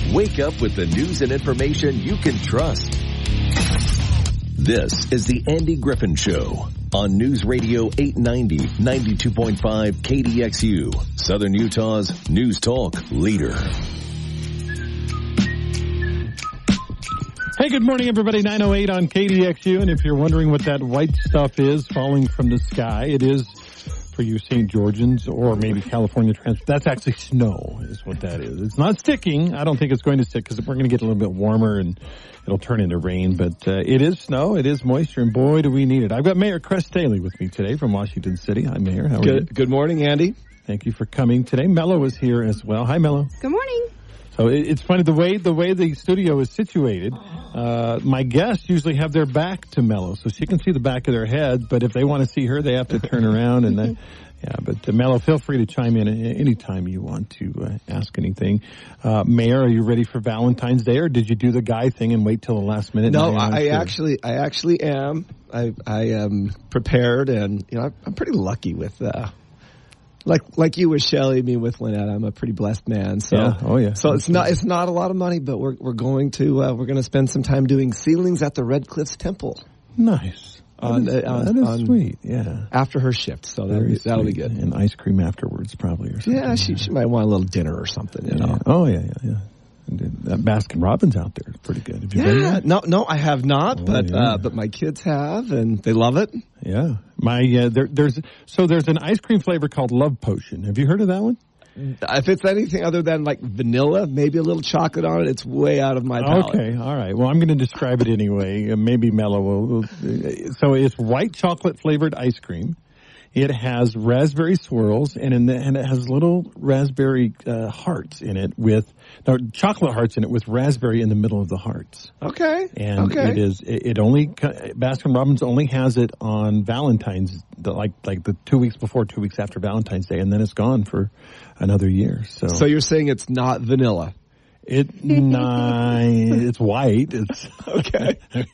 Wake up with the news and information you can trust. This is the Andy Griffin Show on News Radio 890, 92.5 KDXU, Southern Utah's News Talk leader. Hey, good morning, everybody. 9:08 on KDXU. And if you're wondering what that white stuff is falling from the sky, it is, for you St. Georgians or maybe California transport, that's actually snow is what that is. It's not sticking. I don't think it's going to stick because we're going to get a little bit warmer and it'll turn into rain. But it is snow. It is moisture. And boy, do we need it. I've got Mayor Cress Staley with me today from Washington City. Hi, Mayor. How are you? Good morning, Andy. Thank you for coming today. Mello is here as well. Hi, Mello. Good morning. So it's funny, the way the studio is situated, my guests usually have their back to Mello, so she can see the back of their head, but if they want to see her, they have to turn around. And but Mello, feel free to chime in anytime you want to ask anything. Mayor, are you ready for Valentine's Day, or did you do the guy thing and wait till the last minute? No, I actually am. I am prepared, and I'm pretty lucky with like you with Shelley, me with Lynette. I'm a pretty blessed man. So, yeah. So it's not a lot of money, but we're going to spend some time doing ceilings at the Red Cliffs Temple. Nice. That is sweet. Yeah. After her shift, so that'll be good. And ice cream afterwards, probably, or something. Yeah, she might want a little dinner or something. Yeah. Oh yeah. That Baskin Robbins out there is pretty good. Have you been there? No, I have not, but my kids have, and they love it. Yeah, there's an ice cream flavor called Love Potion. Have you heard of that one? If it's anything other than like vanilla, maybe a little chocolate on it, it's way out of my palate. Okay, all right. Well, I'm going to describe it anyway. Maybe Mello will. So it's white chocolate flavored ice cream. It has raspberry swirls, and it has little raspberry hearts in it chocolate hearts in it with raspberry in the middle of the hearts. Okay. And Baskin Robbins only has it on Valentine's, like the 2 weeks before, 2 weeks after Valentine's Day, and then it's gone for another year. So you're saying it's not vanilla? It's white. It's okay.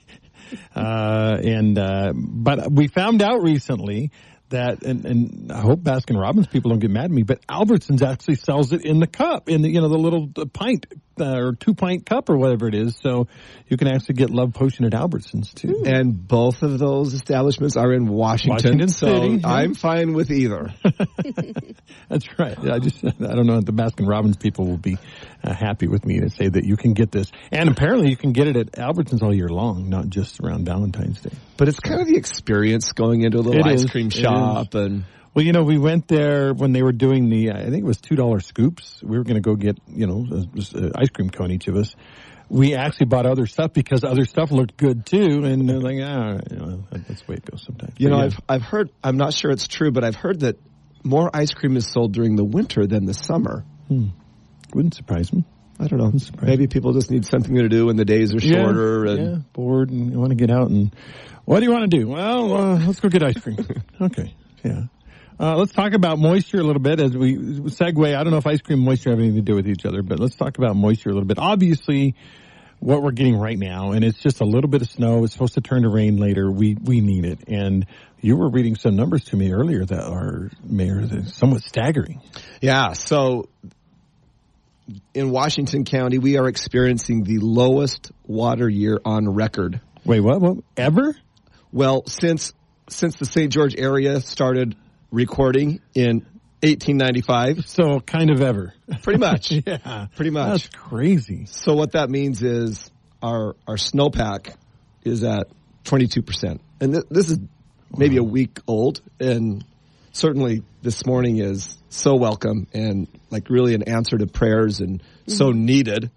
But we found out recently that, and I hope Baskin Robbins people don't get mad at me, but Albertsons actually sells it in the cup, in the little pint or 2-pint cup or whatever it is. So you can actually get Love Potion at Albertsons too. And both of those establishments are in Washington City. So I'm fine with either. That's right. I don't know if the Baskin Robbins people will be happy with me to say that you can get this. And apparently you can get it at Albertsons all year long, not just around Valentine's Day. But it's kind of the experience going into a little ice cream shop. And well, we went there when they were doing I think it was $2 scoops. We were going to go get, an ice cream cone, each of us. We actually bought other stuff because other stuff looked good too. And they're like, that's the way it goes sometimes. I've heard, I'm not sure it's true, but I've heard that more ice cream is sold during the winter than the summer. Wouldn't surprise me. I don't know. Maybe people just need something to do when the days are shorter. Yeah, bored and you want to get out. And what do you want to do? Well, let's go get ice cream. Okay, yeah. Let's talk about moisture a little bit as we segue. I don't know if ice cream and moisture have anything to do with each other, but let's talk about moisture a little bit. Obviously, what we're getting right now, and it's just a little bit of snow. It's supposed to turn to rain later. We need it. And you were reading some numbers to me earlier that are, Mayor, somewhat staggering. Yeah, so in Washington County, we are experiencing the lowest water year on record. Wait, what? Ever? Well, since the St. George area started recording in 1895. So kind of ever. Pretty much. Yeah. Pretty much. That's crazy. So what that means is our snowpack is at 22%. And this is maybe a week old, and certainly this morning is so welcome and like really an answer to prayers and so needed.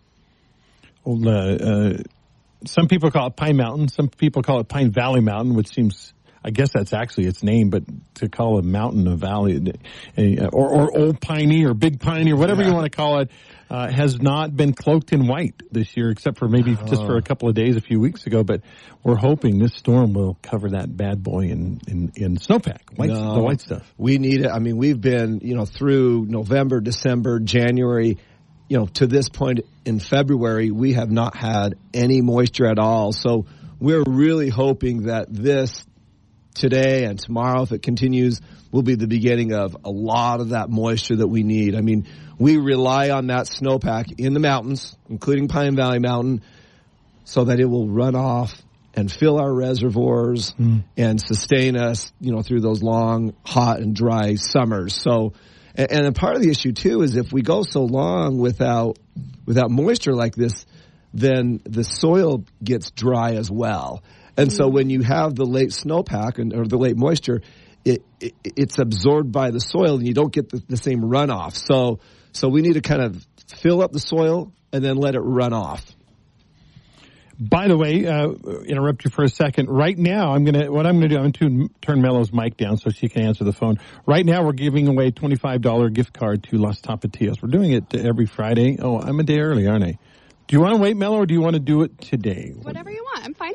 Well, some people call it Pine Mountain. Some people call it Pine Valley Mountain, which seems, I guess that's actually its name, but to call a mountain a valley, or Old Piney or Big Piney or whatever you want to call it, has not been cloaked in white this year, except for maybe just for a couple of days a few weeks ago. But we're hoping this storm will cover that bad boy in snowpack, the white stuff. We need it. I mean, we've been, through November, December, January, to this point in February, we have not had any moisture at all. So we're really hoping that this today and tomorrow, if it continues, will be the beginning of a lot of that moisture that we need. I mean, we rely on that snowpack in the mountains, including Pine Valley Mountain, so that it will run off and fill our reservoirs and sustain us, through those long, hot and dry summers. So, and part of the issue too is if we go so long without moisture like this, then the soil gets dry as well. And so when you have the late snowpack or the late moisture, it's absorbed by the soil and you don't get the same runoff. So we need to kind of fill up the soil and then let it run off. By the way, interrupt you for a second. Right now, I'm going to turn Mello's mic down so she can answer the phone. Right now, we're giving away a $25 gift card to Las Tapatias. We're doing it every Friday. Oh, I'm a day early, aren't I? Do you want to wait, Mello, or do you want to do it today? Whatever you want. I'm fine.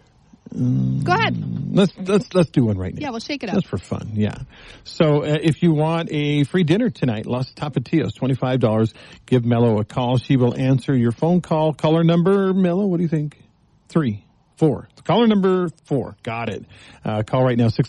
Go ahead. Let's do one right now. Yeah, we'll shake it up. Just for fun, yeah. So if you want a free dinner tonight, Las Tapatias, $25, give Mello a call. She will answer your phone call. Caller number, Mello, what do you think? 3, 4. Caller number 4. Got it. Call right now,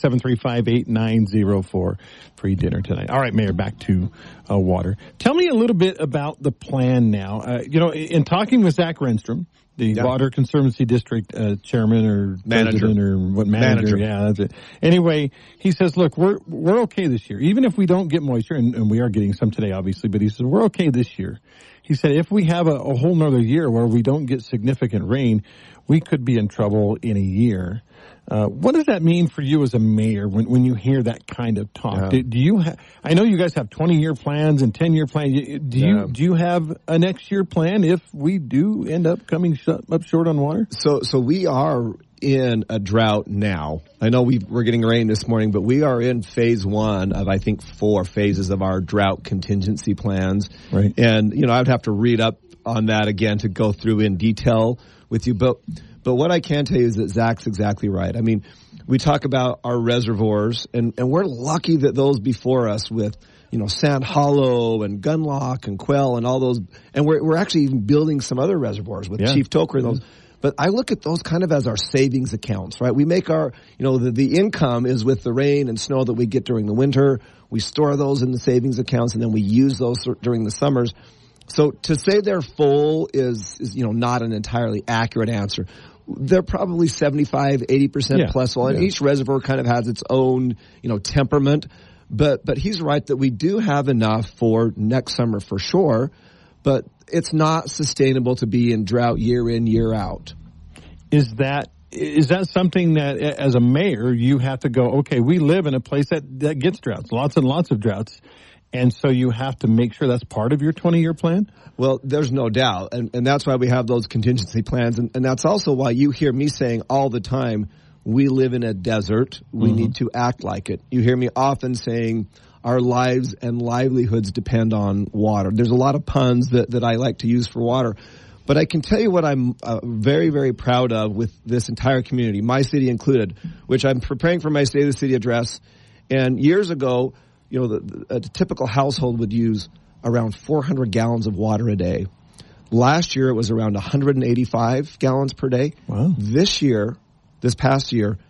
673-58904. Free dinner tonight. All right, Mayor, back to water. Tell me a little bit about the plan now. In talking with Zach Renstrom, the Water Conservancy District chairman or manager president or what manager? Yeah, that's it. Anyway, he says, look, we're okay this year. Even if we don't get moisture, and we are getting some today, obviously, but he says, we're okay this year. He said, if we have a whole nother year where we don't get significant rain, we could be in trouble in a year. What does that mean for you as a mayor when you hear that kind of talk? Yeah. Do you I know you guys have 20-year plans and 10-year plans. Do you have a next year plan if we do end up coming up short on water? So we are in a drought now. I know we're getting rain this morning, but we are in phase 1 of, I think, 4 phases of our drought contingency plans. Right. And, I'd have to read up on that again to go through in detail with you. But what I can tell you is that Zach's exactly right. I mean, we talk about our reservoirs, and we're lucky that those before us with, Sand Hollow and Gunlock and Quail and all those, and we're actually even building some other reservoirs with Chief Toker and those. But I look at those kind of as our savings accounts, right? We make our, the income is with the rain and snow that we get during the winter. We store those in the savings accounts, and then we use those during the summers. So to say they're full is not an entirely accurate answer. They're probably 75, 80% plus full, and each reservoir kind of has its own, temperament. But he's right that we do have enough for next summer for sure, but it's not sustainable to be in drought year in, year out. Is that something that, as a mayor, you have to go, okay, we live in a place that gets droughts, lots and lots of droughts, and so you have to make sure that's part of your 20-year plan? Well, there's no doubt, and that's why we have those contingency plans, and that's also why you hear me saying all the time, we live in a desert, we need to act like it. You hear me often saying our lives and livelihoods depend on water. There's a lot of puns that I like to use for water. But I can tell you what I'm very, very proud of with this entire community, my city included, which I'm preparing for my State of the City address. And years ago, a typical household would use around 400 gallons of water a day. Last year, it was around 185 gallons per day. Wow. This past year,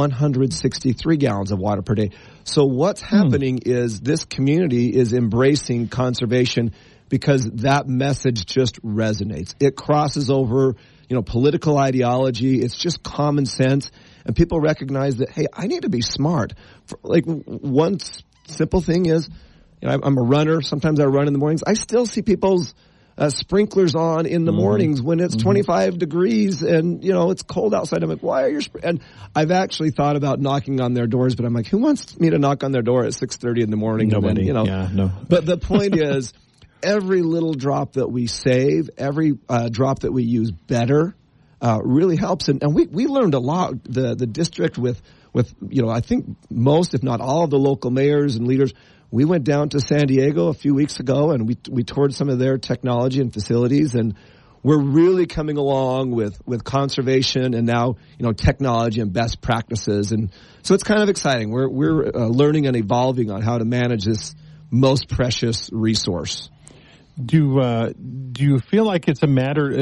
163 gallons of water per day. So what's happening is this community is embracing conservation because that message just resonates. It crosses over, political ideology. It's just common sense. And people recognize that, hey, I need to be smart. One simple thing is, I'm a runner. Sometimes I run in the mornings. I still see people's sprinklers on in the mornings when it's 25 degrees and, it's cold outside. I'm like, why are your and I've actually thought about knocking on their doors, but I'm like, who wants me to knock on their door at 6:30 in the morning? Nobody. Yeah, no. But the point is, every little drop that we save, every drop that we use better, really helps. And we learned a lot. The district with I think most, if not all, of the local mayors and leaders. We went down to San Diego a few weeks ago, and we toured some of their technology and facilities, and we're really coming along with conservation and now technology and best practices, and so it's kind of exciting. We're learning and evolving on how to manage this most precious resource. Do you feel like it's a matter?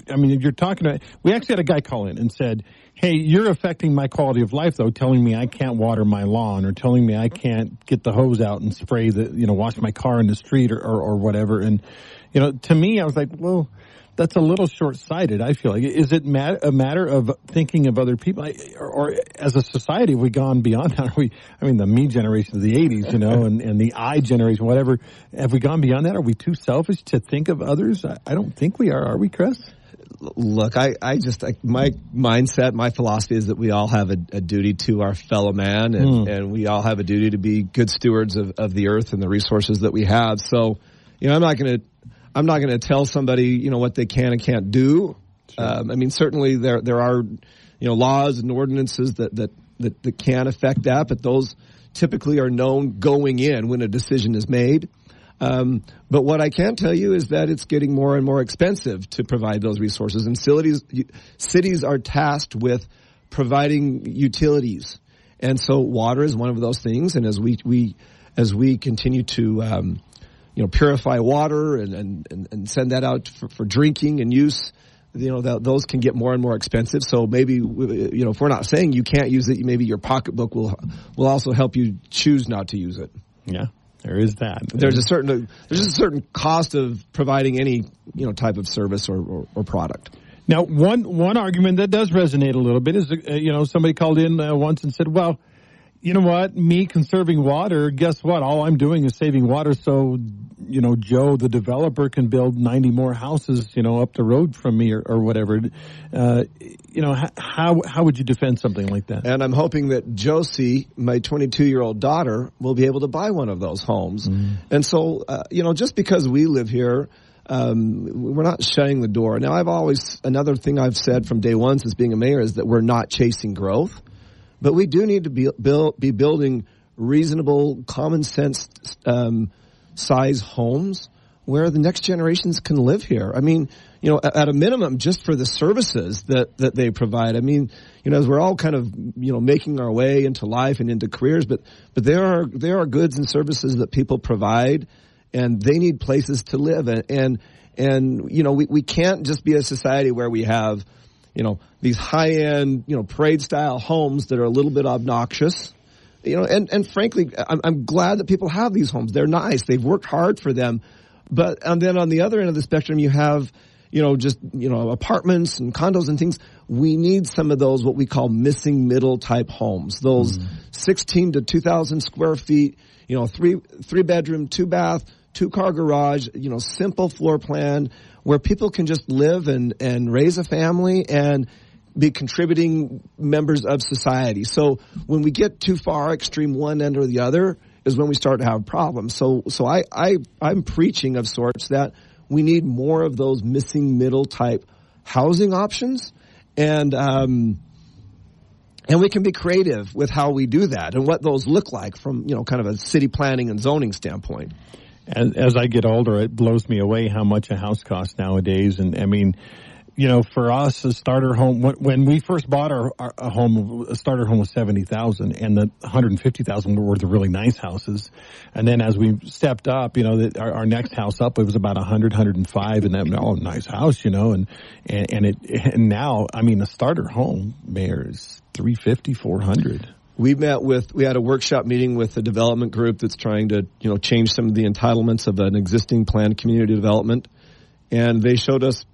I mean, you're talking about, we actually had a guy call in and said, hey, you're affecting my quality of life, though, telling me I can't water my lawn or telling me I can't get the hose out and spray wash my car in the street or whatever. And, to me, I was like, well, that's a little short-sighted, I feel like. Is it a matter of thinking of other people? Or as a society, have we gone beyond that? The me generation of the 80s, and the I generation, whatever. Have we gone beyond that? Are we too selfish to think of others? I don't think we are we, Chris? Look, my mindset, my philosophy is that we all have a duty to our fellow man, and we all have a duty to be good stewards of the earth and the resources that we have. So, I'm not going to tell somebody, what they can and can't do. Sure. Certainly there are, laws and ordinances that can affect that, but those typically are known going in when a decision is made. But what I can tell you is that it's getting more and more expensive to provide those resources, and cities are tasked with providing utilities, and so water is one of those things. And as we continue to purify water and send that out for drinking and use, those can get more and more expensive. So maybe, if we're not saying you can't use it, maybe your pocketbook will also help you choose not to use it. Yeah, there is that. There's a certain cost of providing any, type of service or product. Now, one argument that does resonate a little bit is, somebody called in once and said, well, you know what? Me conserving water, guess what? All I'm doing is saving water so, Joe, the developer, can build 90 more houses, up the road from me or whatever. How would you defend something like that? And I'm hoping that Josie, my 22-year-old daughter, will be able to buy one of those homes. Mm. And so, just because we live here, we're not shutting the door. Now, another thing I've said from day one since being a mayor is that we're not chasing growth. But we do need to be building reasonable, common sense size homes where the next generations can live here. At a minimum, just for the services that they provide. As we're all kind of making our way into life and into careers, but there are goods and services that people provide, and they need places to live. And we can't just be a society where we have these high-end, parade-style homes that are a little bit obnoxious. And frankly, I'm glad that people have these homes. They're nice. They've worked hard for them. And then on the other end of the spectrum, you have, apartments and condos and things. We need some of those, what we call missing middle type homes. Those 16 to 2,000 square feet, three bedroom, 2-bath, 2-car garage, simple floor plan, where people can just live and raise a family and be contributing members of society. So when we get too far, extreme one end or the other, is when we start to have problems. So I'm preaching of sorts that we need more of those missing middle type housing options, and we can be creative with how we do that and what those look like from kind of a city planning and zoning standpoint. As I get older, it blows me away how much a house costs nowadays. And for us, a starter home, when we first bought a home, a starter home was $70,000, and the $150,000 were the really nice houses. And then as we stepped up, our next house up, it was about $100,000, $105,000, and that, nice house, and now, a starter home, Mayor, is $350,000, $400,000. We had a workshop meeting with a development group that's trying to, change some of the entitlements of an existing planned community development. And they showed us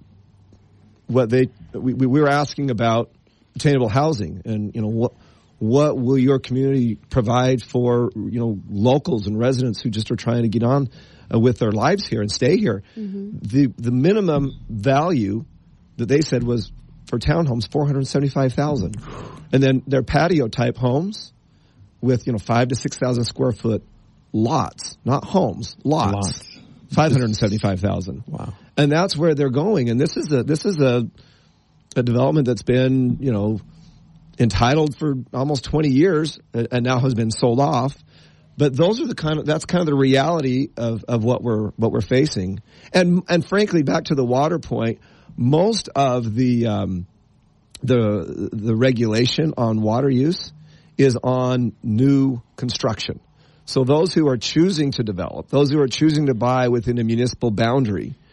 we were asking about attainable housing and, what will your community provide for, locals and residents who just are trying to get on with their lives here and stay here. Mm-hmm. The minimum value that they said was for townhomes, $475,000. And then they're patio type homes with, 5,000 to 6,000 square foot lots, not homes, lots. $575,000. Wow. And that's where they're going. And this is a development that's been, entitled for almost 20 years and now has been sold off. But that's kind of the reality of what we're facing. And frankly, back to the water point, most of the regulation on water use is on new construction. So those who are choosing to develop, those who are choosing to buy within a municipal boundary,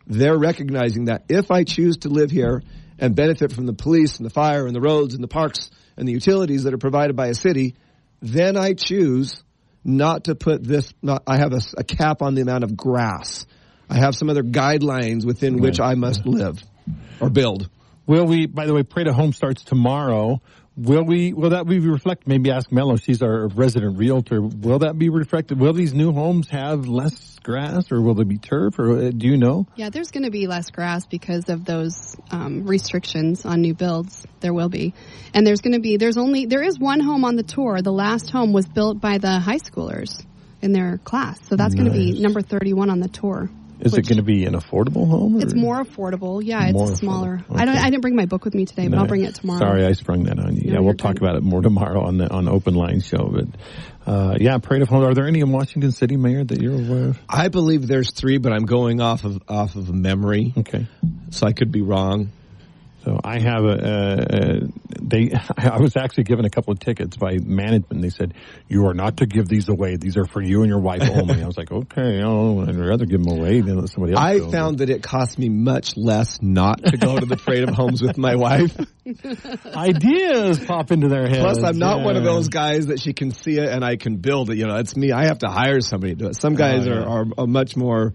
they're recognizing that if I choose to live here and benefit from the police and the fire and the roads and the parks and the utilities that are provided by a city, then I choose not to put this, I have a cap on the amount of grass. I have some other guidelines within which I must live or build. Will we, by the way, Parade of Home starts tomorrow. Will that be reflected? Maybe ask Mello. She's our resident realtor. Will that be reflected? Will these new homes have less grass, or will there be turf, or do you know? Yeah, there's going to be less grass because of those restrictions on new builds. There will be. And there is one home on the tour. The last home was built by the high schoolers in their class. So that's going to be number 31 on the tour. Is it going to be an affordable home? Or? It's more affordable. Yeah, it's smaller. Okay. I didn't bring my book with me today, but I'll bring it tomorrow. Sorry, I sprung that on you. No, we'll talk about it more tomorrow on the Open Line show. But Parade of Homes. Are there any in Washington City, Mayor, that you're aware of? I believe there's 3, but I'm going off of memory. Okay, so I could be wrong. So I have I was actually given a couple of tickets by management. They said, you are not to give these away. These are for you and your wife only. I was like, okay, I'd rather give them away than let somebody else I found that it cost me much less not to go to the Parade of Homes with my wife. Ideas pop into their heads. Plus, I'm not one of those guys that she can see it and I can build it. It's me. I have to hire somebody to do it. Some guys are much more,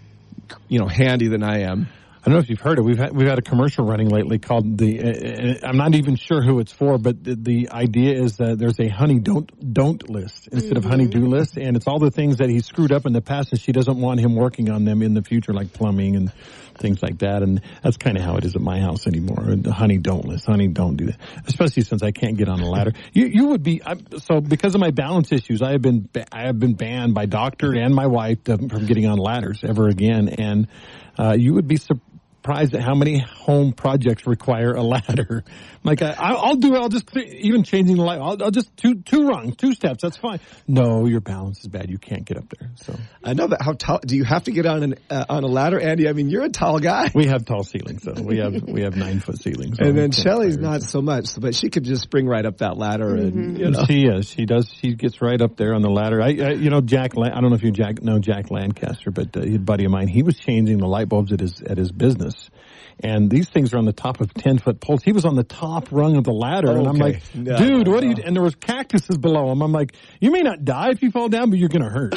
handy than I am. I don't know if you've heard it. We've had a commercial running lately called I'm not even sure who it's for, but the idea is that there's a honey don't list instead of honey do list, and it's all the things that he screwed up in the past, and she doesn't want him working on them in the future, like plumbing and things like that. And that's kind of how it is at my house anymore. The honey don't list, honey don't do that. Especially since I can't get on a ladder. You would be so because of my balance issues. I have been banned by doctor and my wife from getting on ladders ever again, and you would be surprised at how many home projects require a ladder. Like I'll do it. I'll just even changing the light. I'll just two rungs, 2 steps. That's fine. No, your balance is bad. You can't get up there. So I know that. How tall do you have to get on a ladder, Andy? I mean, you're a tall guy. We have tall ceilings, though. We have 9-foot ceilings. And then Shelley's not so much, but she could just spring right up that ladder. And she is. She does. She gets right up there on the ladder. Jack. I don't know if you know Jack Lancaster, but a buddy of mine. He was changing the light bulbs at his business. And these things are on the top of 10-foot poles. He was on the top rung of the ladder, and I'm like, dude, what are you? And there was cactuses below him. I'm like, you may not die if you fall down, but you're going to hurt.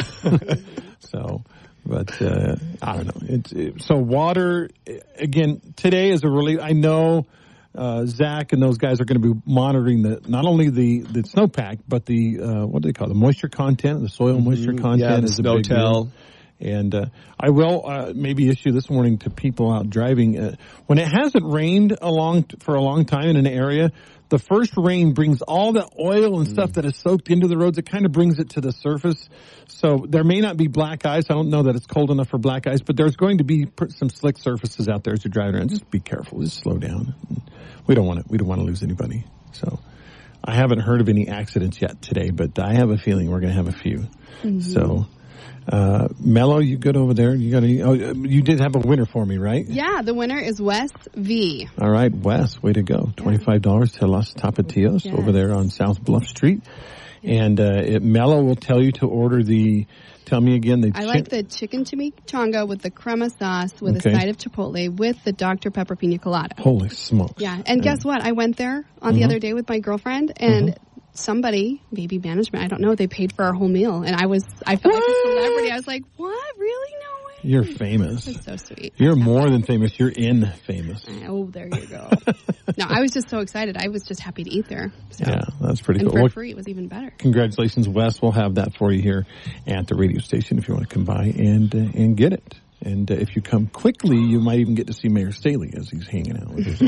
So, but I don't know. So water again today is a really. I know Zach and those guys are going to be monitoring not only the snowpack, but the what do they call it? The moisture content, the soil moisture content is a big deal. And I will maybe issue this warning to people out driving. When it hasn't rained for a long time in an area, the first rain brings all the oil and stuff that is soaked into the roads. It kind of brings it to the surface. So there may not be black ice. I don't know that it's cold enough for black ice, but there's going to be some slick surfaces out there as you're driving around. Just be careful. Just slow down. We don't want to lose anybody. So I haven't heard of any accidents yet today, but I have a feeling we're going to have a few. Mm-hmm. So. Mello, you good over there? You did have a winner for me, right? Yeah, the winner is Wes V. All right, Wes, way to go. $25 to Los Tapatios over there on South Bluff Street. And Mello will tell you to order tell me again. I like the chicken chimichanga with the crema sauce with a side of chipotle with the Dr. Pepper pina colada. Holy smokes. Yeah, and guess what? I went there on the other day with my girlfriend, and somebody, maybe management, I don't know, they paid for our whole meal. And I felt like a celebrity. I was like, what? Really? No way. You're famous. That's so sweet. You're more than famous. You're famous. Oh, there you go. No, I was just so excited. I was just happy to eat there. So. Yeah, that's pretty cool. And for free, it was even better. Congratulations, Wes. We'll have that for you here at the radio station if you want to come by and get it. And if you come quickly, you might even get to see Mayor Staley as he's hanging out with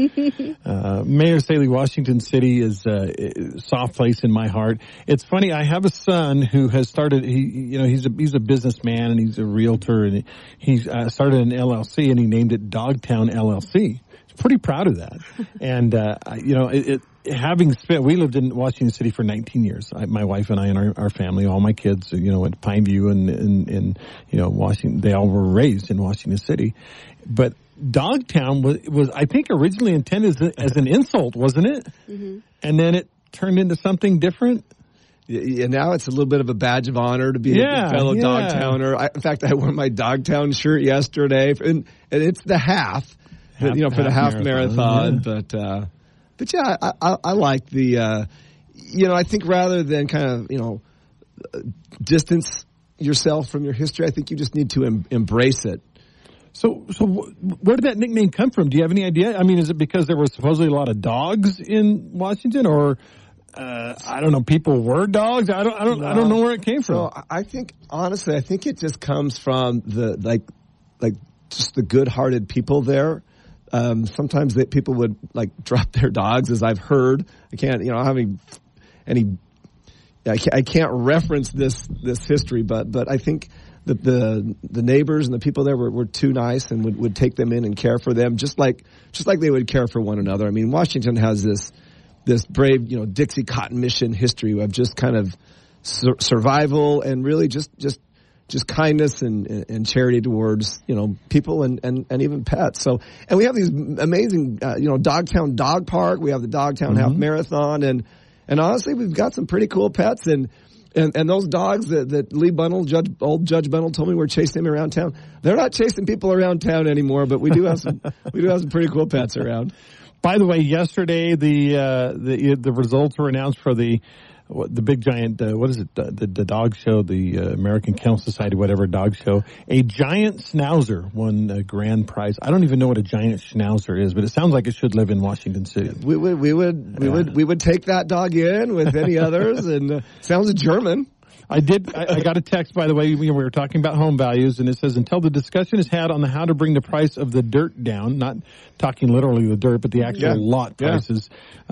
us. Mayor Staley, Washington City is a soft place in my heart. It's funny. I have a son who has started. He's a businessman and he's a realtor, and he's started an LLC and he named it Dogtown LLC. He's pretty proud of that. And having spent, we lived in Washington City for 19 years. My wife and I and our family, all my kids, at Pineview and Washington, they all were raised in Washington City. But Dogtown was I think originally intended as an insult, wasn't it? Mm-hmm. And then it turned into something different. Yeah, now it's a little bit of a badge of honor to be a fellow Dogtowner. In fact, I wore my Dogtown shirt yesterday, and it's the half for the half marathon. Yeah. But yeah, I like the, I think rather than kind of, distance yourself from your history, I think you just need to embrace it. So where did that nickname come from? Do you have any idea? I mean, is it because there were supposedly a lot of dogs in Washington, or I don't know, people were dogs? I don't know where it came from. So I think honestly, it just comes from the like just the good-hearted people there. Sometimes people would drop their dogs, as I've heard. I can't, having any. I can't reference this history, but I think that the neighbors and the people there were too nice and would take them in and care for them just like they would care for one another. I mean, Washington has this brave, Dixie Cotton Mission history of just kind of survival and really just kindness and charity towards, people and even pets. So, and we have these amazing, Dogtown Dog Park. We have the Dogtown Half Marathon, and honestly, we've got some pretty cool pets, and those dogs that Lee Bunnell, old Judge Bunnell, told me were chasing him around town. They're not chasing people around town anymore, but we do have some pretty cool pets around. By the way, yesterday the results were announced for the big giant, what is it, the dog show, the American Kennel Society, whatever dog show. A giant schnauzer won a grand prize. I don't even know what a giant schnauzer is, but it sounds like it should live in Washington City. We would take that dog in with any others, and sounds German. I got a text, by the way. We were talking about home values, and it says, until the discussion is had on how to bring the price of the dirt down, not talking literally the dirt, but the actual lot prices,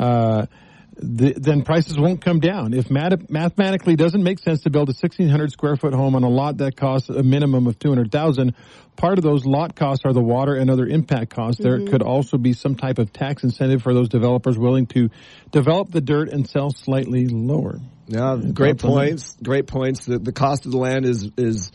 then prices won't come down. If mathematically doesn't make sense to build a 1,600 square foot home on a lot that costs a minimum of $200,000, part of those lot costs are the water and other impact costs. There could also be some type of tax incentive for those developers willing to develop the dirt and sell slightly lower. Yeah, great points. Great points. The cost of the land is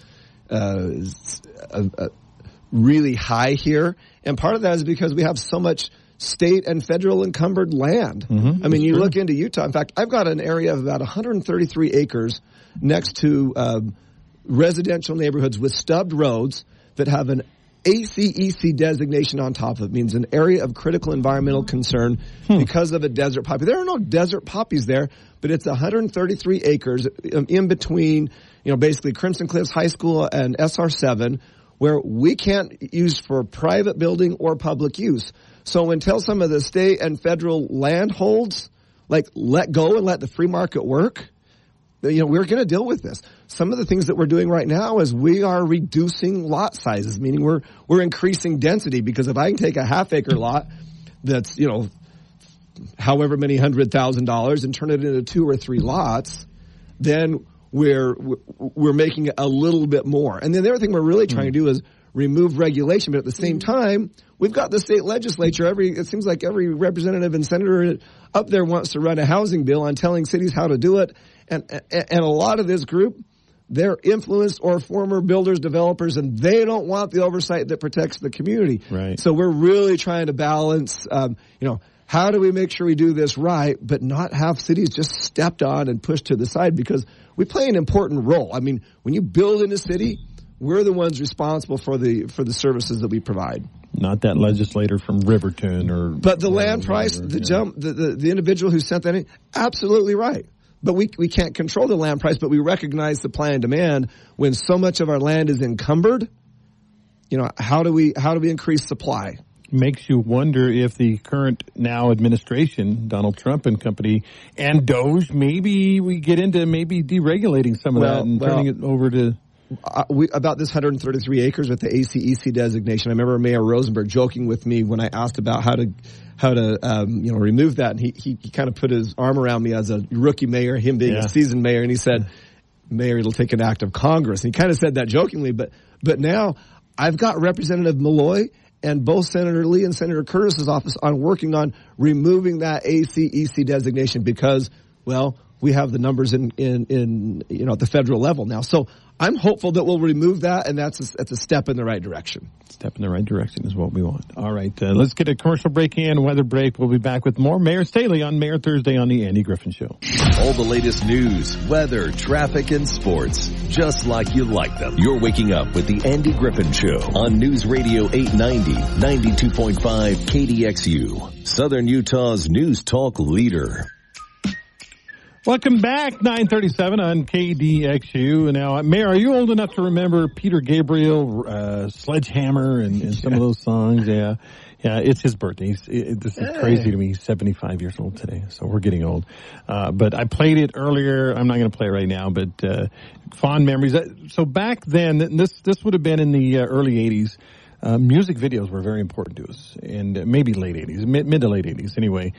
really high here, and part of that is because we have so much state and federal encumbered land. I mean, you look into Utah. In fact, I've got an area of about 133 acres next to residential neighborhoods with stubbed roads that have an ACEC designation on top of it. Means an area of critical environmental concern because of a desert poppy. There are no desert poppies there, but it's 133 acres in between, basically Crimson Cliffs High School and SR7, where we can't use for private building or public use. So until some of the state and federal land holds, let go and let the free market work, we're going to deal with this. Some of the things that we're doing right now is we are reducing lot sizes, meaning we're increasing density, because if I can take a half-acre lot that's, however many $100,000 and turn it into 2 or 3 lots, then we're making a little bit more. And then the other thing we're really trying to do is remove regulation, but at the same time, we've got the state legislature. It seems like every representative and senator up there wants to run a housing bill on telling cities how to do it. And a lot of this group, they're influenced or former builders, developers, and they don't want the oversight that protects the community. Right. So we're really trying to balance, how do we make sure we do this right, but not have cities just stepped on and pushed to the side, because we play an important role. I mean, when you build in a city, we're the ones responsible for the services that we provide. Not that legislator from Riverton But the land price, the individual who sent that in, absolutely right. But we can't control the land price, but we recognize supply and demand. When so much of our land is encumbered, how do we increase supply? Makes you wonder if the current now administration, Donald Trump and company, and DOGE, maybe we get into deregulating some of that and turning it over to... about this 133 acres with the ACEC designation, I remember Mayor Rosenberg joking with me when I asked about how to remove that, and he kind of put his arm around me as a rookie mayor, him being a seasoned mayor, and he said, "Mayor, it'll take an act of Congress." And he kind of said that jokingly, but now I've got Representative Malloy and both Senator Lee and Senator Curtis's office on working on removing that ACEC designation because, we have the numbers in at the federal level now. So I'm hopeful that we'll remove that, and that's a step in the right direction. Step in the right direction is what we want. All right, let's get a commercial break in, weather break. We'll be back with more Mayor Staley on Mayor Thursday on the Andy Griffin Show. All the latest news, weather, traffic, and sports, just like you like them. You're waking up with the Andy Griffin Show on News Radio 890, 92.5 KDXU, Southern Utah's news talk leader. Welcome back, 937 on KDXU. Now, Mayor, are you old enough to remember Peter Gabriel, Sledgehammer, and some of those songs? Yeah, it's his birthday. This is crazy to me. He's 75 years old today, so we're getting old. But I played it earlier. I'm not going to play it right now, but fond memories. So back then, this would have been in the early 80s. Music videos were very important to us, and maybe late 80s, mid to late 80s anyway.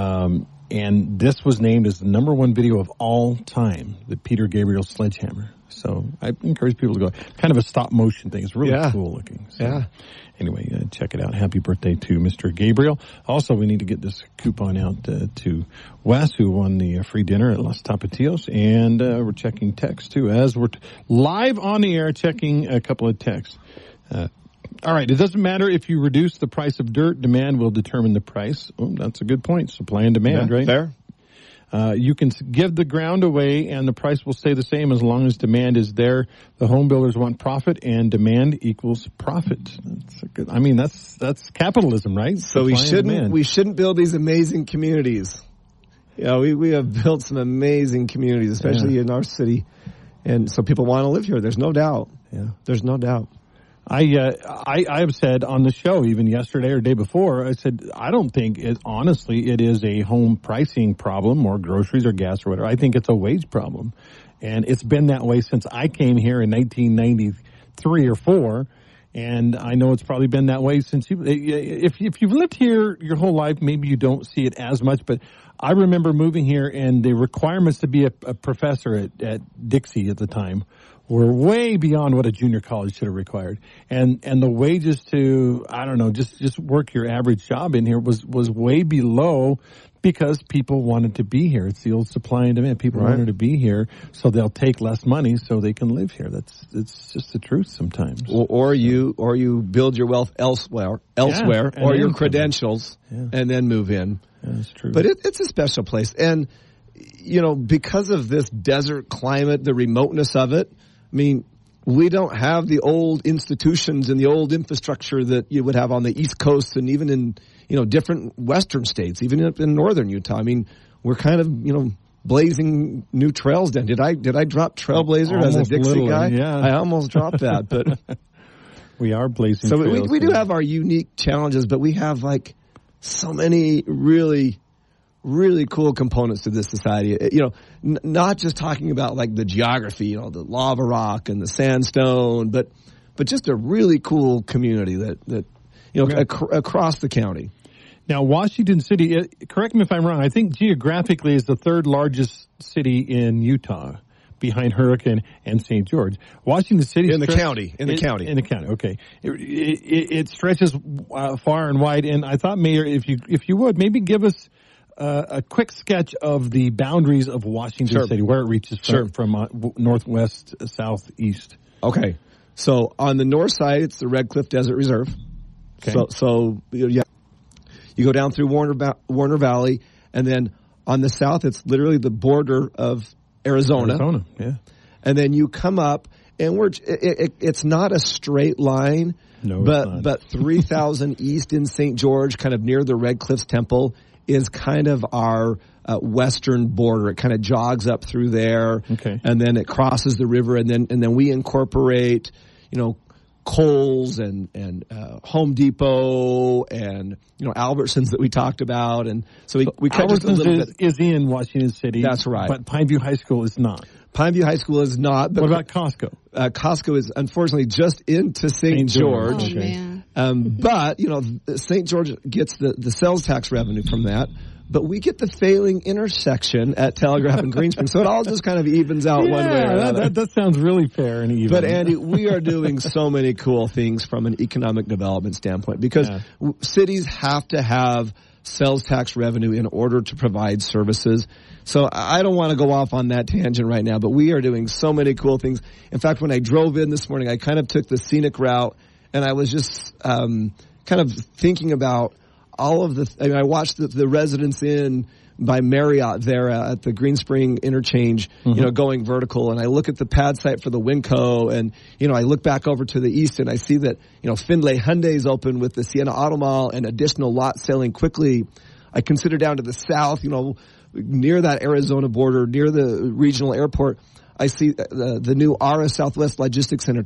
And this was named as the #1 video of all time, the Peter Gabriel Sledgehammer. So I encourage people to go. Kind of a stop motion thing. It's really cool looking. So anyway, check it out. Happy birthday to Mr. Gabriel. Also, we need to get this coupon out to Wes, who won the free dinner at Los Tapatios. And we're checking text, too, as we're live on the air, checking a couple of texts. All right, it doesn't matter if you reduce the price of dirt, demand will determine the price. Oh, that's a good point. Supply and demand, right? Fair. You can give the ground away and the price will stay the same as long as demand is there. The home builders want profit and demand equals profit. That's a good, I mean, that's capitalism, right? So we shouldn't build these amazing communities. Yeah, we have built some amazing communities, especially in our city. And so people want to live here. There's no doubt. Yeah. There's no doubt. I have said on the show, even yesterday or day before, I said, I don't think honestly it is a home pricing problem or groceries or gas or whatever. I think it's a wage problem. And it's been that way since I came here in 1993 or 4. And I know it's probably been that way since if you've lived here your whole life, maybe you don't see it as much, but I remember moving here and the requirements to be a professor at Dixie at the time were way beyond what a junior college should have required. And the wages to, I don't know, just work your average job in here was way below because people wanted to be here. It's the old supply and demand. People wanted to be here, so they'll take less money so they can live here. It's just the truth sometimes. Or you build your wealth elsewhere, or your credentials, and then move in. Yeah, that's true. But it's a special place. And, you know, because of this desert climate, the remoteness of it, I mean, we don't have the old institutions and the old infrastructure that you would have on the East Coast and even in, you know, different western states, even up in northern Utah. I mean, we're kind of, you know, blazing new trails down. Did I drop Trailblazer as a Dixie guy? Yeah. I almost dropped that, but we are blazing so trails. we do have our unique challenges, but we have like so many really cool components to this society. You know, not just talking about like the geography, you know, the lava rock and the sandstone, but just a really cool community that you know, across the county. Now, Washington City, correct me if I'm wrong, I think geographically is the third largest city in Utah behind Hurricane and St. George. Washington City in the county. Okay. It stretches far and wide. And I thought, Mayor, if you would maybe give us a quick sketch of the boundaries of Washington City, where it reaches from northwest, southeast. Okay. So on the north side, it's the Red Cliff Desert Reserve. Okay. So you go down through Warner Valley, and then on the south, it's literally the border of Arizona. Yeah. And then you come up, and it's not a straight line. No, but 3,000 east in St. George, kind of near the Red Cliffs Temple, is kind of our western border. It kind of jogs up through there, and then it crosses the river, and then we incorporate, you know, Kohl's and Home Depot and, you know, Albertsons that we talked about, and so we covered just a little bit. Is in Washington City. That's right, but Pineview High School is not. Pineview High School is not. But what about Costco? Costco is unfortunately just into St. George. Oh, man. But, you know, St. George gets the sales tax revenue from that. But we get the failing intersection at Telegraph and Green Springs. So it all just kind of evens out one way or another. That sounds really fair and even. But, Andy, we are doing so many cool things from an economic development standpoint because cities have to have sales tax revenue in order to provide services. So I don't want to go off on that tangent right now, but we are doing so many cool things. In fact, when I drove in this morning, I kind of took the scenic route, and I was just kind of thinking about all of I watched the Residence Inn by Marriott there at the Green Spring interchange, going vertical. And I look at the pad site for the Winco, and, I look back over to the east and I see that, Findlay Hyundai's open with the Sienna Auto Mall and additional lots selling quickly. I consider down to the south, near that Arizona border, near the regional airport, I see the new ARA Southwest Logistics Center,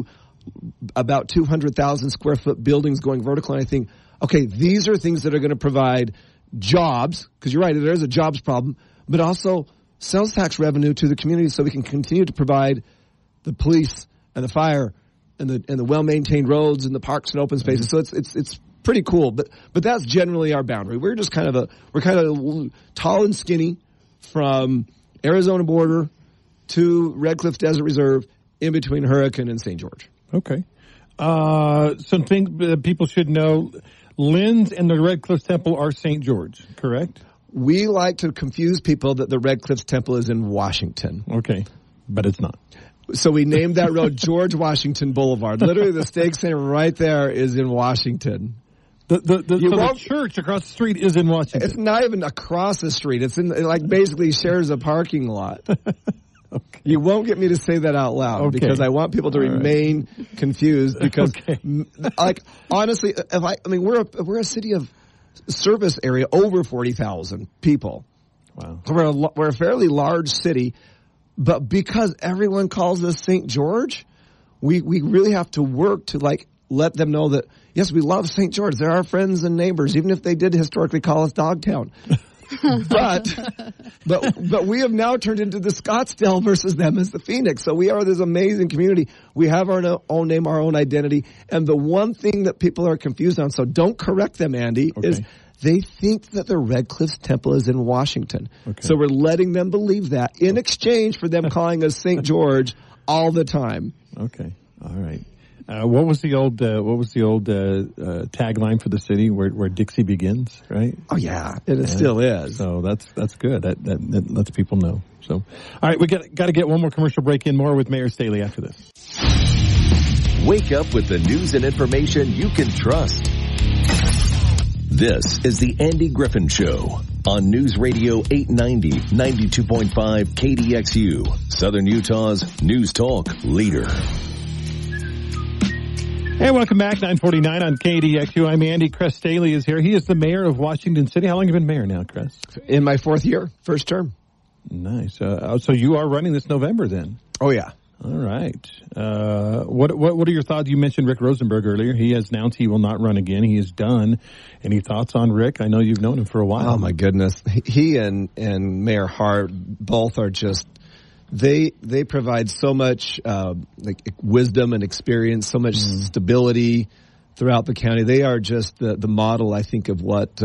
about 200,000 square foot buildings going vertical. And I think, okay, these are things that are going to provide jobs, because you're right, there's a jobs problem, but also sales tax revenue to the community so we can continue to provide the police and the fire and the well-maintained roads and the parks and open spaces. So it's pretty cool, but that's generally our boundary. We're just kind of tall and skinny from Arizona border to Red Cliff Desert Reserve, in between Hurricane and St. George. Okay. Some things that people should know. Lynn's and the Red Cliff Temple are St. George, correct? We like to confuse people that the Red Cliff Temple is in Washington. Okay, but it's not. So we named that road George Washington Boulevard. Literally, the stake center right there is in Washington. The church across the street is in Washington. It's not even across the street. It's basically shares a parking lot. Okay. You won't get me to say that out loud because I want people to remain confused. Because, honestly, we're a city of service area over 40,000 people. Wow, we're a fairly large city, but because everyone calls us St. George, we really have to work to let them know that yes, we love St. George. They're our friends and neighbors, even if they did historically call us Dogtown. But we have now turned into the Scottsdale versus them as the Phoenix. So we are this amazing community. We have our own name, our own identity. And the one thing that people are confused on, so don't correct them, Andy, is they think that the Red Cliff Temple is in Washington. Okay. So we're letting them believe that in exchange for them calling us St. George all the time. Okay. All right. What was the old tagline for the city where Dixie begins, right? Oh yeah, it still is. So that's good. That lets people know. So, all right, we got to get one more commercial break in. More with Mayor Staley after this. Wake up with the news and information you can trust. This is the Andy Griffin Show on News Radio 890, 92.5 KDXU, Southern Utah's news talk leader. Hey, welcome back, 949 on KDXU. I'm Andy. Chris Staley is here. He is the mayor of Washington City. How long have you been mayor now, Chris? In my fourth year, first term. Nice. So you are running this November then? Oh, yeah. All right. What are your thoughts? You mentioned Rick Rosenberg earlier. He has announced he will not run again. He is done. Any thoughts on Rick? I know you've known him for a while. Oh, my goodness. He and Mayor Hart both are just... They provide so much wisdom and experience, so much stability throughout the county. They are just the model, I think, of what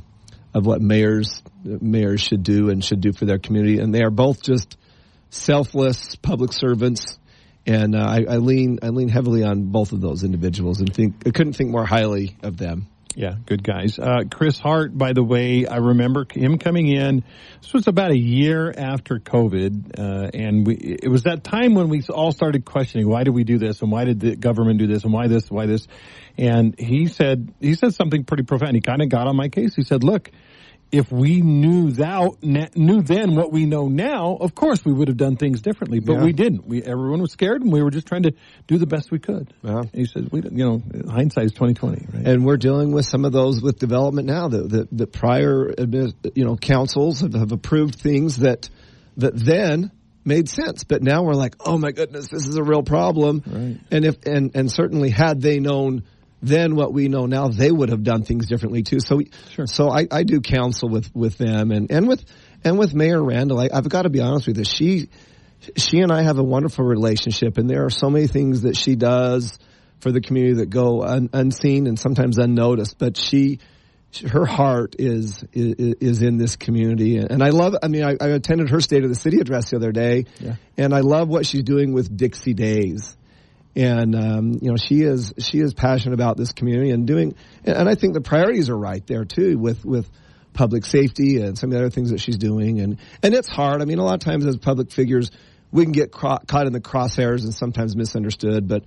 mayors should do and should do for their community. And they are both just selfless public servants. And I lean heavily on both of those individuals and I couldn't think more highly of them. Yeah, good guys. Chris Hart, by the way, I remember him coming in. This was about a year after COVID, and it was that time when we all started questioning, why did we do this, and why did the government do this, and why this, why this? And he said something pretty profound. He kind of got on my case. He said, look, if we knew then what we know now, of course we would have done things differently, but we didn't. Everyone was scared, and we were just trying to do the best we could. Yeah. He says, hindsight is 20/20, right? And we're dealing with some of those with development now. The prior, councils have approved things that then made sense, but now we're like, oh my goodness, this is a real problem. Right. And certainly had they known then what we know now, they would have done things differently too. So, So I do counsel with them and with Mayor Randall. I've got to be honest with you. She and I have a wonderful relationship, and there are so many things that she does for the community that go unseen and sometimes unnoticed. But her heart is in this community, and I love. I mean, I attended her State of the City address the other day, and I love what she's doing with Dixie Days. And she is passionate about this community and I think the priorities are right there too with public safety and some of the other things that she's doing. And it's hard. I mean, a lot of times as public figures, we can get caught in the crosshairs and sometimes misunderstood. But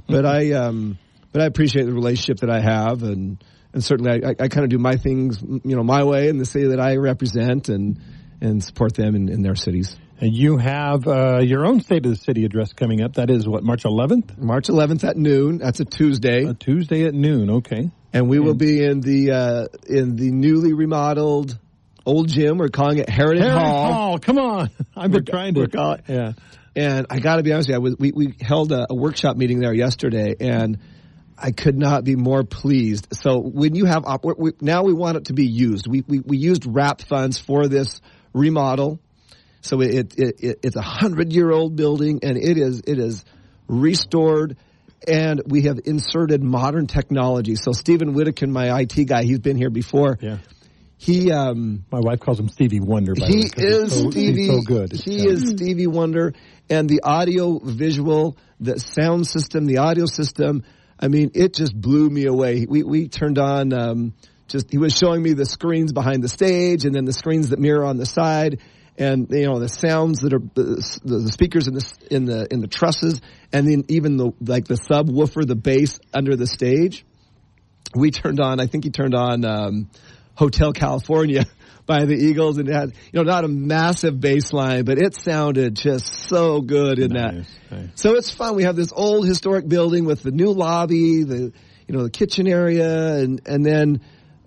I appreciate the relationship that I have, and certainly I kind of do my things, my way in the city that I represent and support them in their cities. And you have your own State of the City address coming up. That is what, March 11th? March 11th at noon. That's a Tuesday. A Tuesday at noon. Okay. And we will be in the newly remodeled old gym. We're calling it Heritage Hall. Come on. I've been trying to. Yeah. And I got to be honest with you, we held a workshop meeting there yesterday, and I could not be more pleased. So when you have now we want it to be used. We used RAP funds for this remodel. So it's a 100-year-old building, and it is restored, and we have inserted modern technology. So Stephen Whittakin, my IT guy, he's been here before. Yeah. He my wife calls him Stevie Wonder. By the way, Stevie. He's so good. He is Stevie Wonder, and the audio visual, the sound system, the audio system. I mean, it just blew me away. We turned on. He was showing me the screens behind the stage, and then the screens that mirror on the side. And the sounds that are the speakers in the trusses, and then even the subwoofer, the bass under the stage. We turned on. I think he turned on Hotel California by the Eagles, and it had not a massive bass line, but it sounded just so good in that. Nice. So it's fun. We have this old historic building with the new lobby, the kitchen area, and then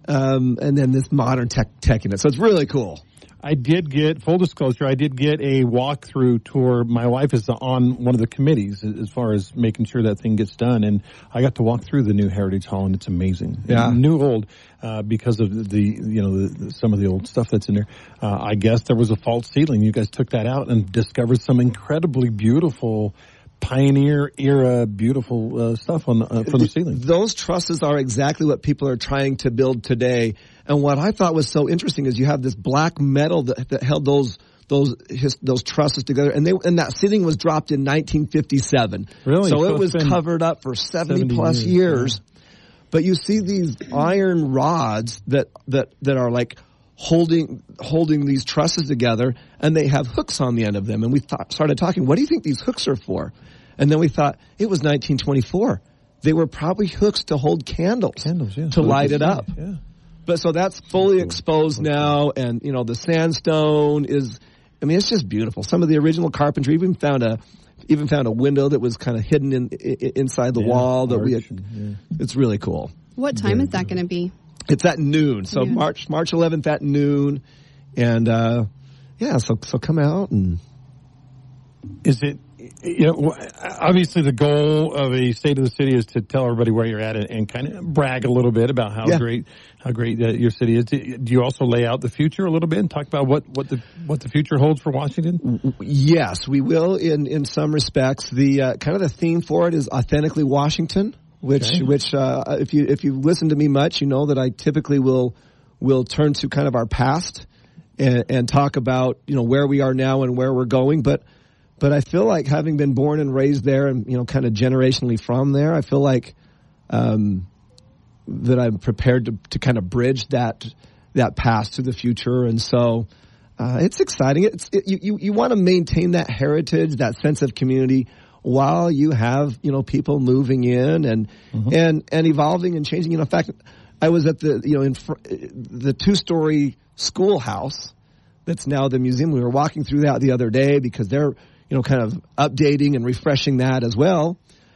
this modern tech in it. So it's really cool. I did get, full disclosure, a walkthrough tour. My wife is on one of the committees as far as making sure that thing gets done, and I got to walk through the new Heritage Hall, and it's amazing. Yeah. New old, because of some of the old stuff that's in there. I guess there was a false ceiling. You guys took that out and discovered some incredibly beautiful Pioneer era beautiful stuff from the ceiling. Those trusses are exactly what people are trying to build today. And what I thought was so interesting is you have this black metal that held those trusses together, and that ceiling was dropped in 1957. Really? So it was covered up for 70 plus years. Yeah. But you see these iron rods that are like holding these trusses together, and they have hooks on the end of them. And we started talking, what do you think these hooks are for? And then we thought, it was 1924. They were probably hooks to hold candles to light it up. Yeah. But so that's fully exposed now, and the sandstone is, it's just beautiful. Some of the original carpentry, even found a window that was kind of hidden inside the wall that it's really cool. What time is that going to be? It's at noon. So March 11th at noon. And so come out. And is it, obviously the goal of a State of the City is to tell everybody where you're at and kind of brag a little bit about how great your city is. Do you also lay out the future a little bit and talk about what the future holds for Washington? Yes, we will in some respects. The kind of the theme for it is authentically Washington, which if you listen to me much, you know that I typically will turn to kind of our past and talk about where we are now and where we're going, but I feel like having been born and raised there and, kind of generationally from there, I feel like that I'm prepared to kind of bridge that past to the future. And so it's exciting. You want to maintain that heritage, that sense of community while you have, people moving in and evolving and changing. In fact, I was at the 2-story schoolhouse that's now the museum. We were walking through that the other day because they're kind of updating and refreshing that as well.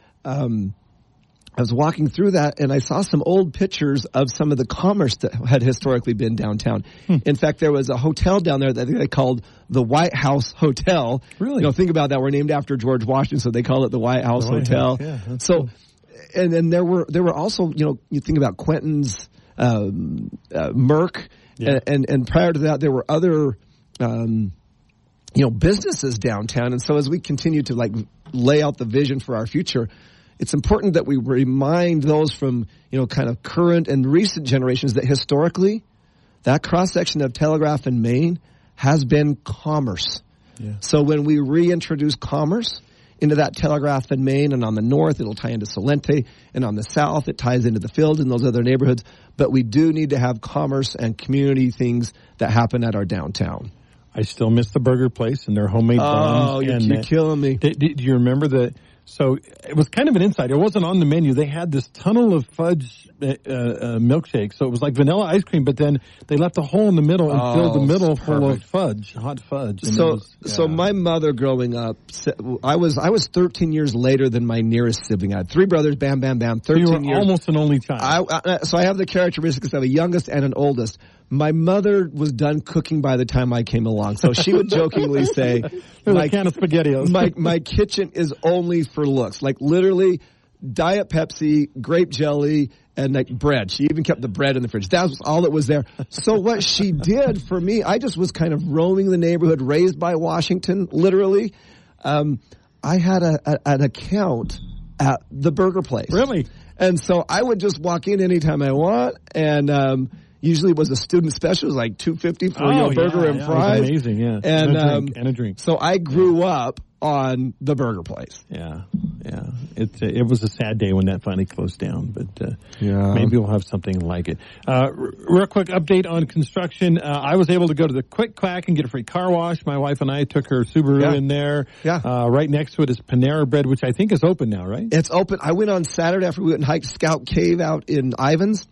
I was walking through that, and I saw some old pictures of some of the commerce that had historically been downtown. In fact, there was a hotel down there that they called the White House Hotel. Really? Think about that. We're named after George Washington, so they call it the White House Hotel. Yeah, so, cool. And then there were also, you think about Quentin's Merck, and prior to that, there were other businesses downtown. And so as we continue to lay out the vision for our future, it's important that we remind those from, kind of current and recent generations that historically that cross-section of Telegraph and Main has been commerce. Yeah. So when we reintroduce commerce, into that Telegraph and Main, and on the north it'll tie into Solente, and on the south it ties into the Field and those other neighborhoods. But we do need to have commerce and community things that happen at our downtown. I still miss the burger place and their homemade buns. Oh, you're killing me. Do you remember the? So it was kind of an insight. It wasn't on the menu. They had this tunnel of fudge milkshake. So it was like vanilla ice cream, but then they left a hole in the middle and filled the middle full of fudge, hot fudge. And so my mother growing up, I was 13 years later than my nearest sibling. I had 3 brothers, bam, bam, bam, 13 so you were years. Almost an only child. So I have the characteristics of a youngest and an oldest. My mother was done cooking by the time I came along, so she would jokingly say, "My can of SpaghettiOs. my kitchen is only for looks." Like literally, Diet Pepsi, grape jelly, and like bread. She even kept the bread in the fridge. That was all that was there. So what she did for me, I just was kind of roaming the neighborhood, raised by Washington, literally. I had an account at the burger place. Really? And so I would just walk in anytime I want, and usually it was a student special. It was like $2.50 for a burger and fries. Amazing, yeah. And a drink. So I grew up on the burger place. Yeah. It was a sad day when that finally closed down, but maybe we'll have something like it. Real quick update on construction. I was able to go to the Quick Quack and get a free car wash. My wife and I took her Subaru in there. Yeah. Right next to it is Panera Bread, which I think is open now, right? It's open. I went on Saturday after we went and hiked Scout Cave out in Ivans.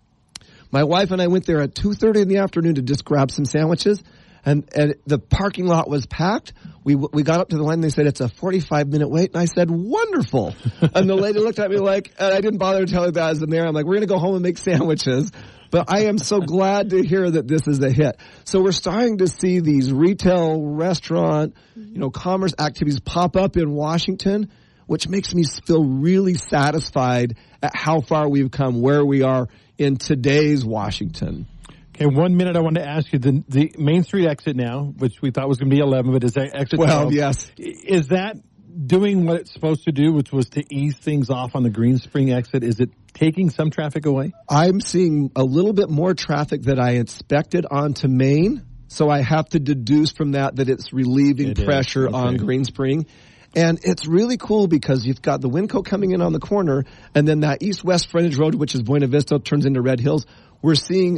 My wife and I went there at 2:30 in the afternoon to just grab some sandwiches, and the parking lot was packed. We got up to the line and they said it's a 45-minute wait, and I said wonderful. And the lady looked at me like, and I didn't bother to tell her that I was in there. I'm like, we're going to go home and make sandwiches. But I am so glad to hear that this is a hit. So we're starting to see these retail, restaurant, commerce activities pop up in Washington, which makes me feel really satisfied at how far we've come, where we are in today's Washington. Okay, 1 minute I wanted to ask you, the Main Street exit now, which we thought was going to be 11, but is that exit 12? Yes. Is that doing what it's supposed to do, which was to ease things off on the Green Spring exit? Is it taking some traffic away? I'm seeing a little bit more traffic than I expected onto Main, so I have to deduce from that it's relieving pressure on Green Spring. And it's really cool because you've got the Winco coming in on the corner, and then that east-west frontage road, which is Buena Vista, turns into Red Hills. We're seeing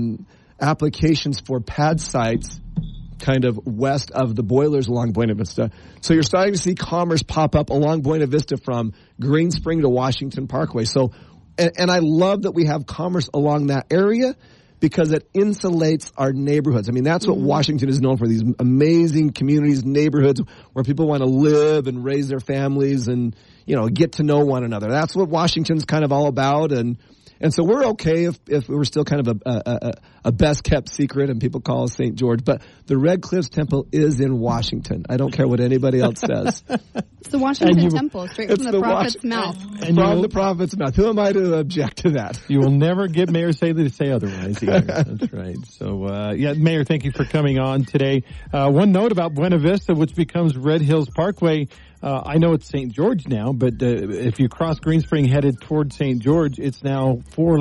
applications for pad sites kind of west of the boilers along Buena Vista. So you're starting to see commerce pop up along Buena Vista from Green Spring to Washington Parkway. So, and I love that we have commerce along that area, because it insulates our neighborhoods. I mean, that's what Washington is known for, these amazing communities, neighborhoods where people want to live and raise their families and, get to know one another. That's what Washington's kind of all about. And so we're okay if we're still kind of a best-kept secret and people call us St. George. But the Red Cliffs Temple is in Washington. I don't care what anybody else says. It's the Washington Temple, straight from the prophet's mouth. From the prophet's mouth. Who am I to object to that? You will never get Mayor Saley to say otherwise either. That's right. So, Mayor, thank you for coming on today. One note about Buena Vista, which becomes Red Hills Parkway. I know it's St. George now, but if you cross Green Spring headed toward St. George, it's now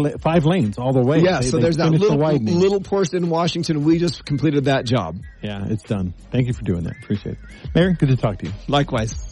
5 lanes all the way. Yeah, so there's that little portion in Washington. We just completed that job. Yeah, it's done. Thank you for doing that. Appreciate it. Mayor, good to talk to you. Likewise.